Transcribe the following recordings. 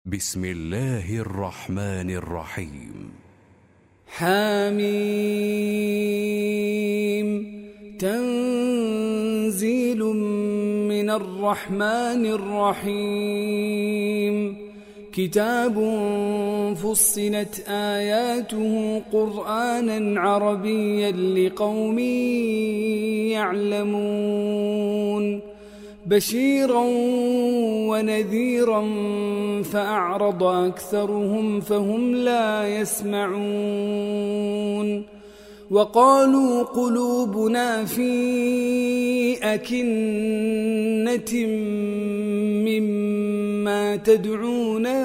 بسم الله الرحمن الرحيم. حميم. تنزيل من الرحمن الرحيم. كتاب فصلت آياته قرآنا عربيا لقوم يعلمون. بشيرا ونذيرا فأعرض أكثرهم فهم لا يسمعون. وقالوا قلوبنا في أكنة مما تدعونا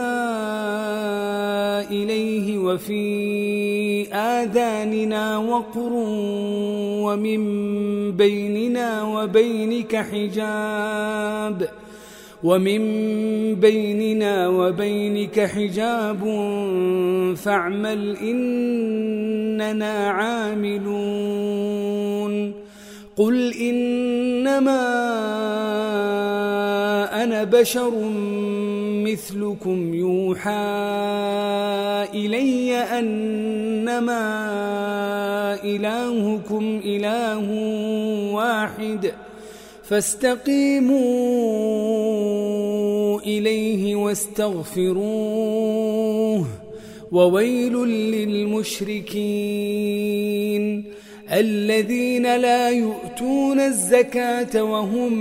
إليه وفي آذاننا وقر ومن بيننا وبينك حجاب فاعمل إننا عاملون. قل إنما أنا بشر مثلكم يوحى إلي أنما إلهكم إله واحد فاستقيموا إليه واستغفروه. وويل للمشركين الذين لا يؤتون الزكاة وهم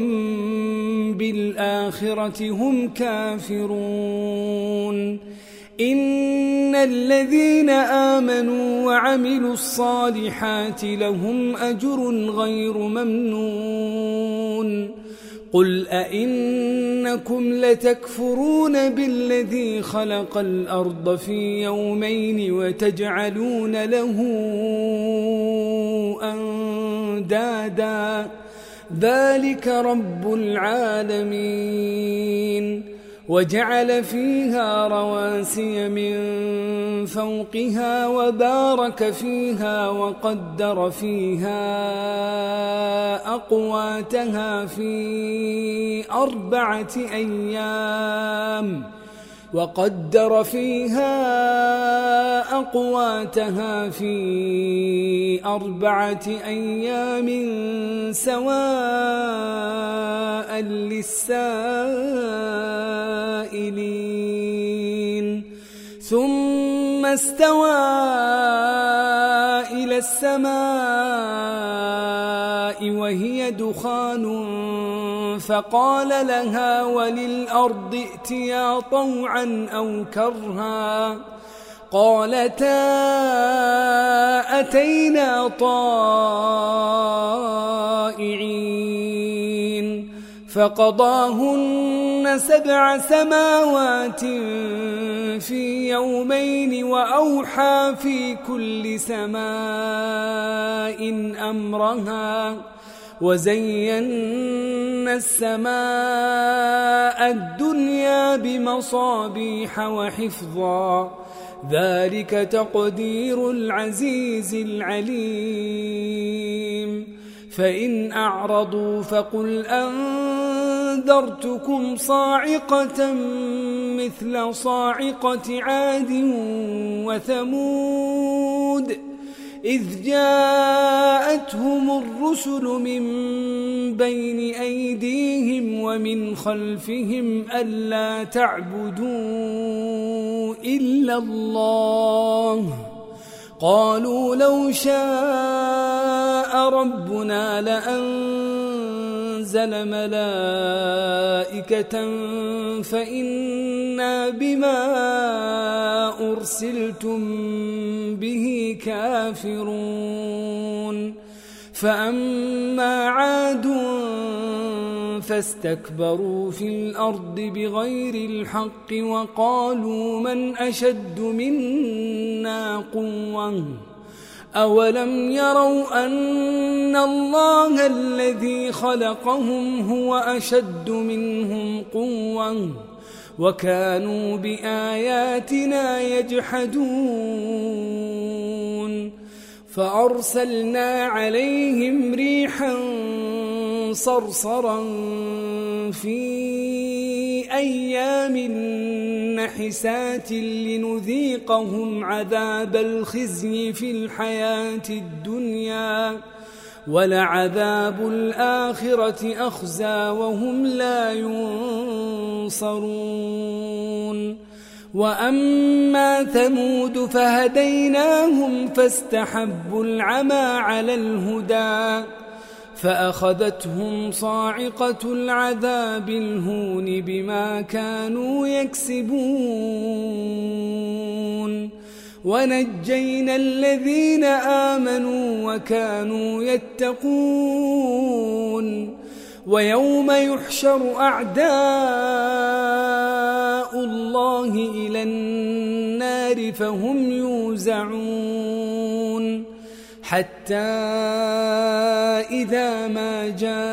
بالآخرة هم كافرون. إن الذين آمنوا وعملوا الصالحات لهم أجر غير ممنون. قل أئنكم لتكفرون بالذي خلق الأرض في يومين وتجعلون له أندادا ذلك رب العالمين. وجعل فيها رواسي من فوقها وبارك فيها وقدر فيها أقواتها في 4 أيام سواء للسائلين. ثم استوى إلى السماء وهي دخان فقال لها وللأرض ائتيا طوعا أو كرها قالتا أتينا طائعين. فقضاهن 7 سماوات في يومين وأوحى في كل سماء أمرها وزينا السماء الدنيا بمصابيح وحفظا ذلك تقدير العزيز العليم. فإن أعرضوا فقل أنذرتكم صاعقة مثل صاعقة عاد وثمود إذ جاءتهم الرسل من بين أيديهم ومن خلفهم ألا تعبدوا إلا الله قالوا لو شاء ربنا لأنزل ملائكة فإنا بما أرسلتم به كافرون. فأما عاد فاستكبروا في الأرض بغير الحق وقالوا من أشد منا قوة أولم يروا أن الله الذي خلقهم هو أشد منهم قوة وكانوا بآياتنا يجحدون. فأرسلنا عليهم ريحا صرصرا في أيام حسات لنذيقهم عذاب الخزي في الحياة الدنيا ولعذاب الآخرة أخزى وهم لا ينصرون وأما ثمود فهديناهم فاستحبوا العمى على الهدى فأخذتهم صاعقة العذاب الهون بما كانوا يكسبون ونجينا الذين آمنوا وكانوا يتقون ويوم يحشر أعداء الله إلى النار فهم يوزعون حتى إذا ما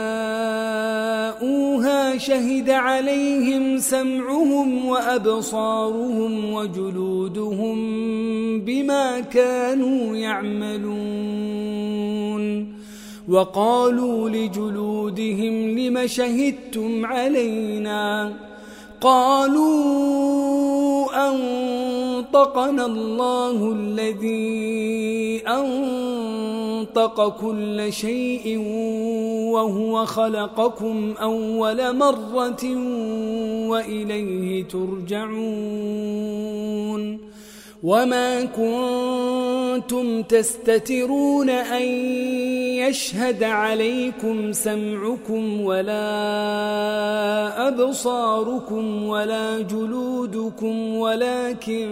جاءوها شهد عليهم سمعهم وأبصارهم وجلودهم بما كانوا يعملون وقالوا لجلودهم لم شهدتم علينا قالوا أنطقنا الله الذي أنطق كل شيء وهو خلقكم أول مرة وإليه ترجعون وما كنتم تستترون أن يشهد عليكم سمعكم ولا أبصاركم ولا جلودكم ولكن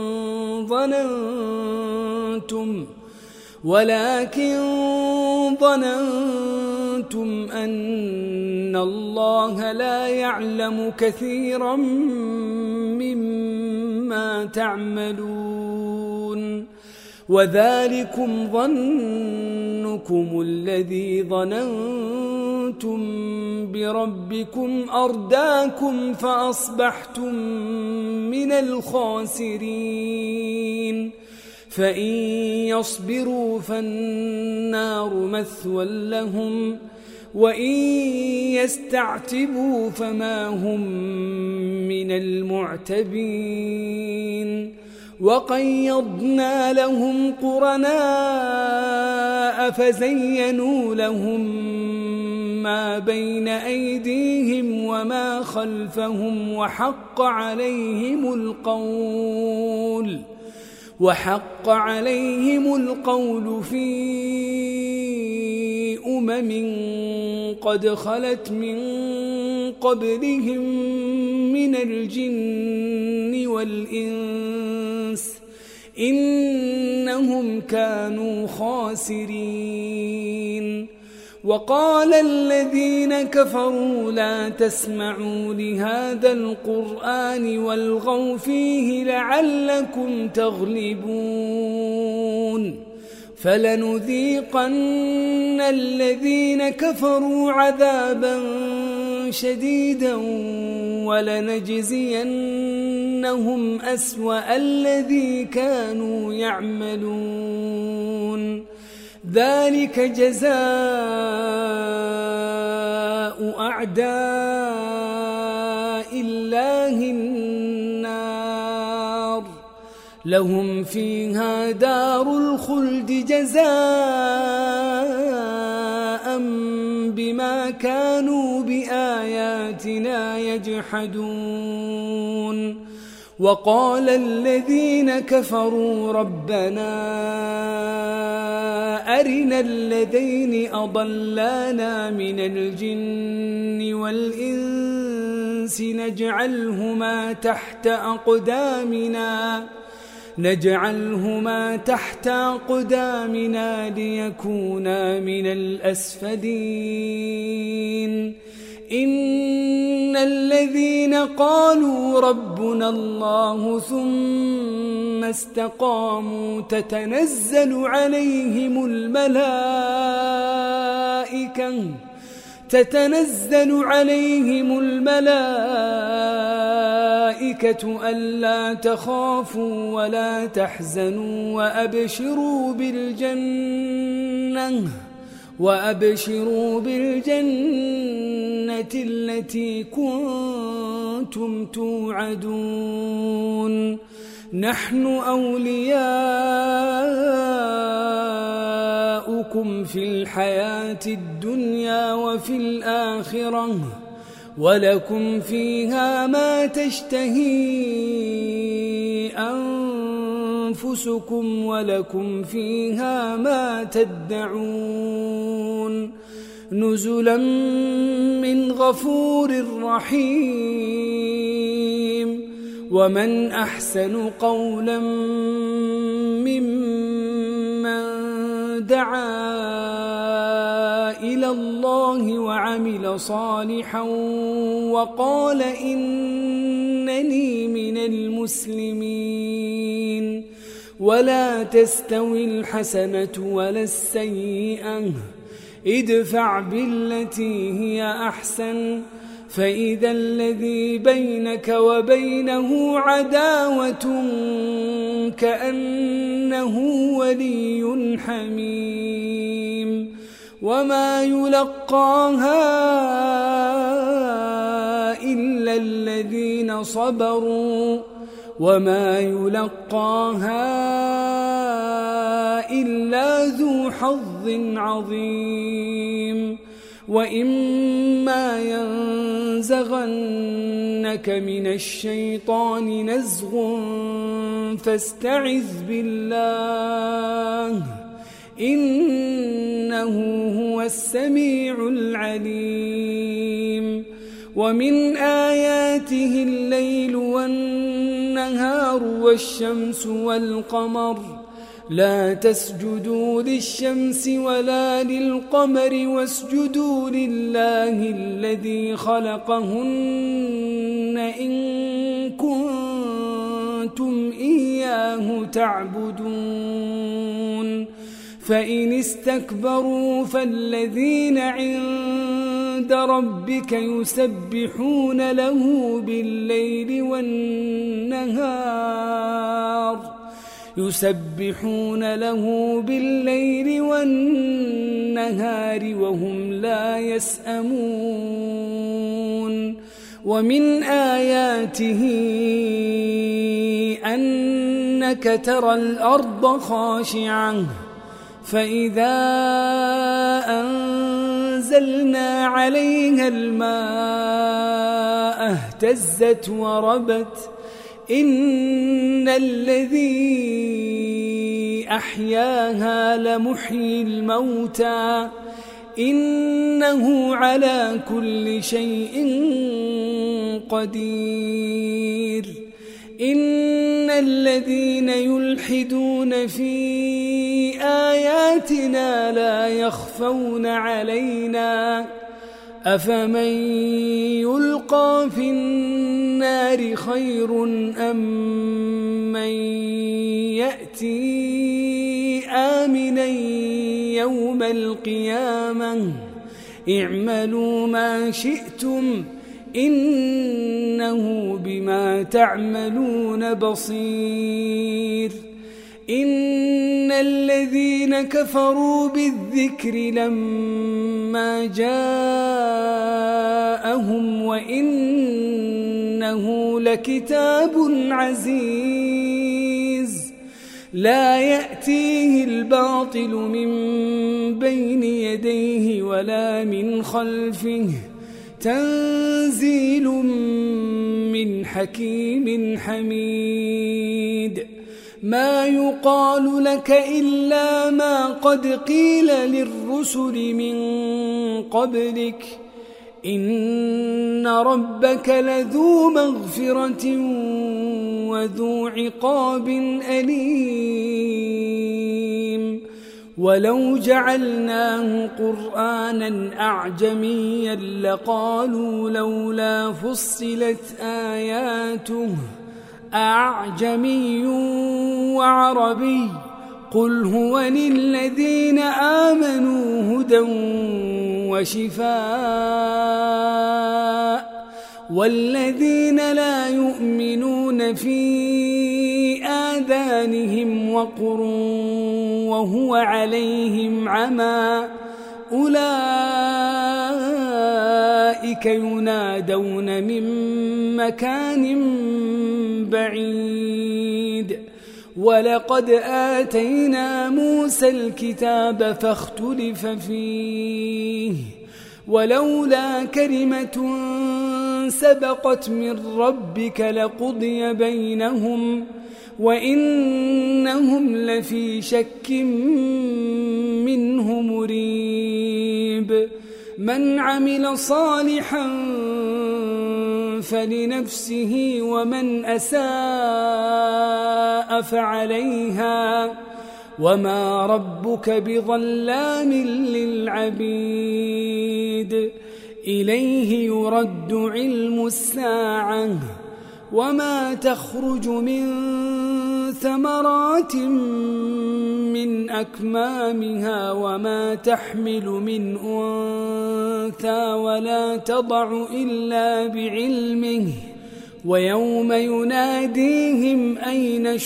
ظننتم أن الله لا يعلم كثيرا مما تعملون وذلكم ظنكم الذي ظننتم بربكم أرداكم فأصبحتم من الخاسرين فإن يصبروا فالنار مثوى لهم وإن يستعتبوا فما هم من المعتبين وقيضنا لهم قرناء فزينوا لهم ما بين أيديهم وما خلفهم وحق عليهم القول في قد خلت من قبلهم من الجن والإنس إنهم كانوا خاسرين وقال الذين كفروا لا تسمعوا لهذا القرآن والغوا فيه لعلكم تغلبون فلنذيقن الذين كفروا عذابا شديدا ولنجزينهم أسوأ الذي كانوا يعملون ذلك جزاء أعداء الله النار لهم فيها دار الخلد جزاء بما كانوا بآياتنا يجحدون وقال الذين كفروا ربنا أرنا الذين أضلانا من الجن والإنس نجعلهما تحت أقدامنا ليكونا من الأسفلين إن الذين قالوا ربنا الله ثم استقاموا تتنزل عليهم الملائكة ألا تخافوا ولا تحزنوا وأبشروا بالجنة التي كنتم توعدون نحن أولياؤكم في الحياة الدنيا وفي الآخرة ولكم فيها ما تشتهي أنفسكم ولكم فيها ما تدعون نزلا من غفور رحيم ومن أحسن قولا ممن دعا إلى الله وعمل صالحا وقال إنني من المسلمين ولا تستوي الحسنة ولا السيئة ادفع بالتي هي أحسن فإذا الذي بينك وبينه عداوة كأنه ولي حميم وما يلقاها إلا الذين صبروا وما يلقاها إلا ذو حظ عظيم وإما ينزغنك من الشيطان نزغ فاستعذ بالله إنه هو السميع العليم ومن آياته الليل والنهار والشمس والقمر لا تسجدوا للشمس ولا للقمر واسجدوا لله الذي خلقهن إن كنتم إياه تعبدون فإن استكبروا فالذين عند ربك يسبحون له بالليل والنهار وهم لا يسأمون ومن آياته أنك ترى الأرض خاشعة فإذا أنزلنا عليها الماء اهتزت وربت إن الذي أحياها لمحيي الموتى إنه على كل شيء قدير إن الذين يلحدون في آياتنا لا يخفون علينا أفمن يلقى في النار خير أم من يأتي آمنا يوم القيامة اعملوا ما شئتم إنه بما تعملون بصير إن الذين كفروا بالذكر لما جاءهم وإنه لكتاب عزيز لا يأتيه الباطل من بين يديه ولا من خلفه تنزيل من حكيم حميد ما يقال لك إلا ما قد قيل للرسل من قبلك إن ربك لذو مغفرة وذو عقاب أليم ولو جعلناه قرآنا أعجميا لقالوا لولا فصلت آياته أعجمي وعربي قل هو للذين آمنوا هدى وشفاء والذين لا يؤمنون في آذانهم وقر وهو عليهم عمى أولئك ينادون من مكان بعيد ولقد آتينا موسى الكتاب فاختلف فيه ولولا كلمة سبقت من ربك لقضي بينهم وإنهم لفي شك منه مريب من عمل صالحا فلنفسه ومن أساء فعليها وما ربك بظلام للعبيد إليه يرد علم الساعة وما تخرج من ثمرات من أكمامها وما تحمل من أنثى ولا تضع إلا بعلمه ويوم يناديهم أين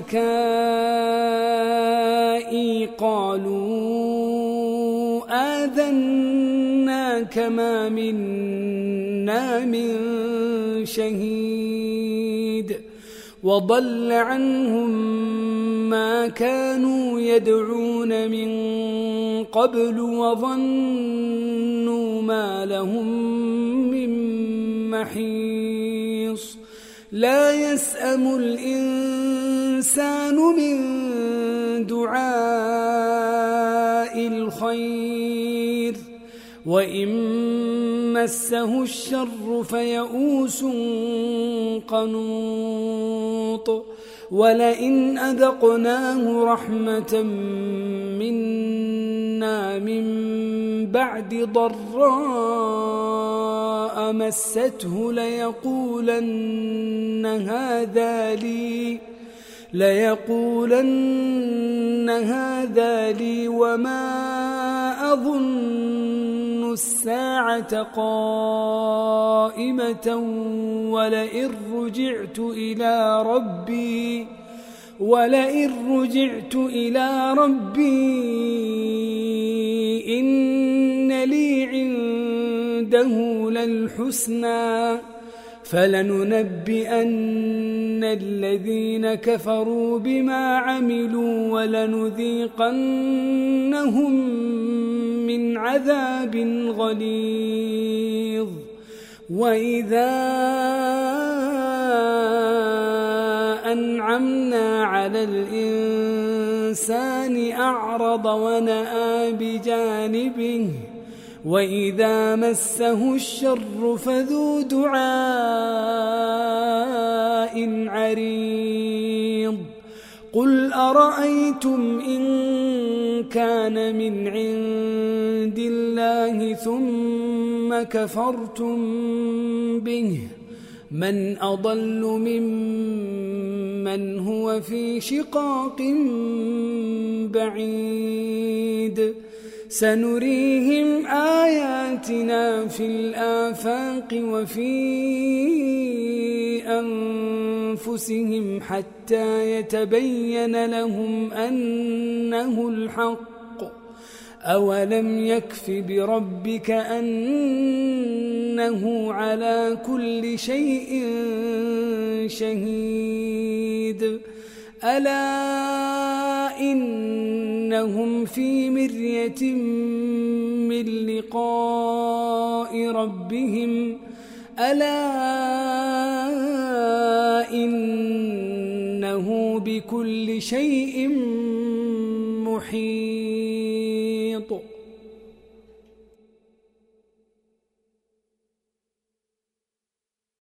شركائي قالوا آذناك ما منا من شهيد وضل عنهم ما كانوا يدعون من قبل وظنوا ما لهم من محيص لا يسأم الإنسان من دعاء الخير وإن مسه الشر فيئوس قنوط ولئن أذقناه رحمة منا من بعد ضراء مسته ليقولن هذا لي وما أظن الساعة قائمة ولئن رجعت إلى ربي إن لي عنده للحسنى فلننبئن الذين كفروا بما عملوا ولنذيقنهم من عذاب غليظ وإذا أنعمنا على الإنسان أعرض ونأى بجانبه وإذا مسه الشر فذو دعاء عريض قل أرأيتم إن كان من عند الله ثم كفرتم به من أضل ممن هو في شقاق بعيد سنريهم آياتنا في الآفاق وفي أنفسهم حتى يتبين لهم أنه الحق أولم يكف بربك أنه على كل شيء شهيد ألا إنهم في مرية من لقاء ربهم ألا إنه بكل شيء محيط